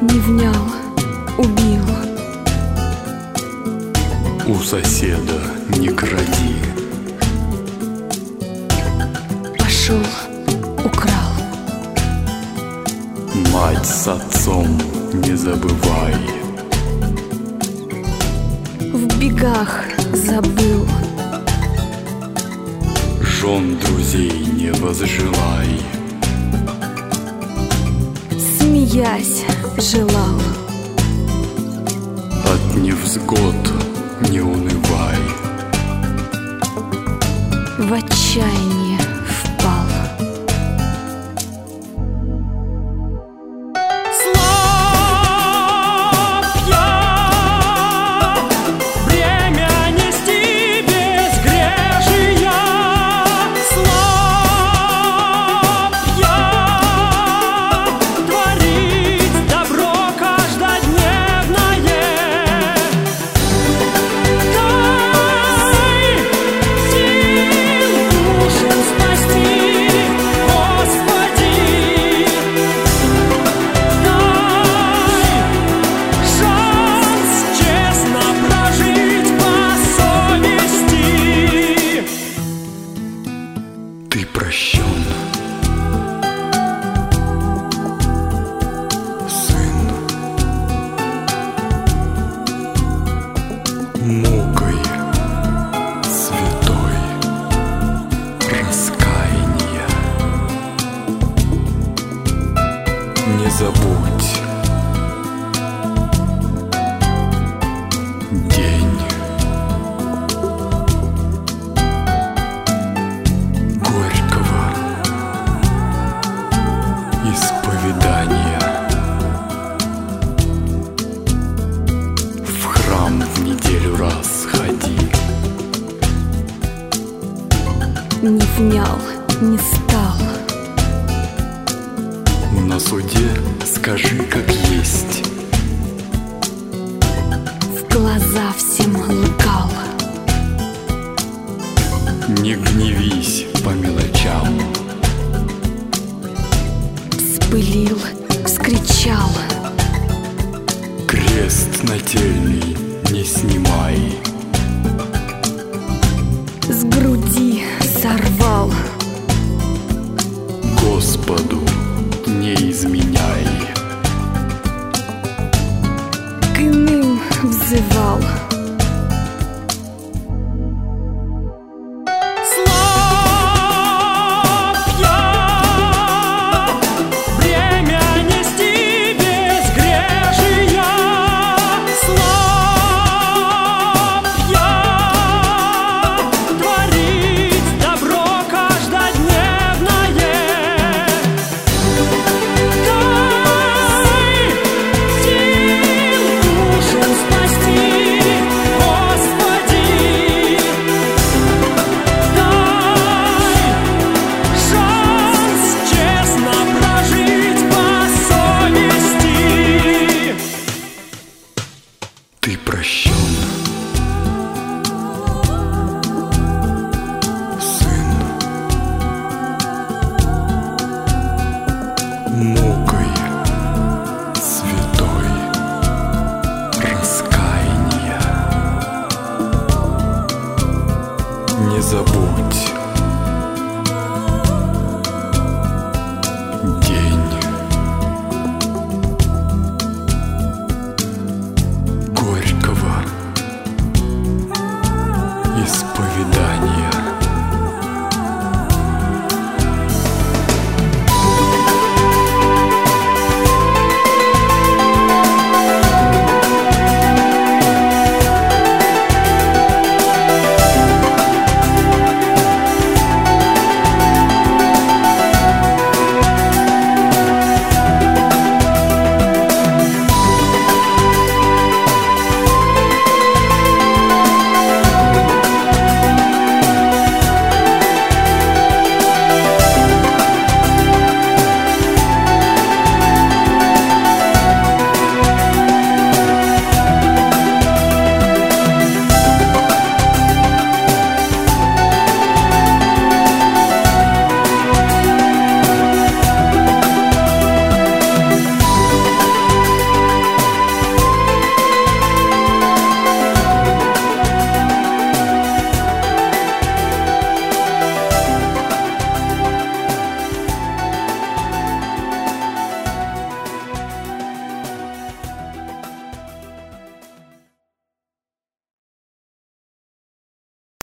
не внял, убил. У соседа не кради. Пошел, украл. Мать с отцом не забывай. В бегах забыл. Жен друзей не возжелай. Смеясь, желал. От невзгод не унывай. В отчаяние впал. Ты прощен, сын, мукой святой раскаяния. Не забудь день. Исповедание. В храм в неделю раз ходи. Не внял, не стал. На суде скажи, как есть. В глаза всем лгал. Не гневись по мелочам. Вспылил, вскричал. Крест нательный не снимай. С груди сорвал. Господу не изменяй. К иным взывал.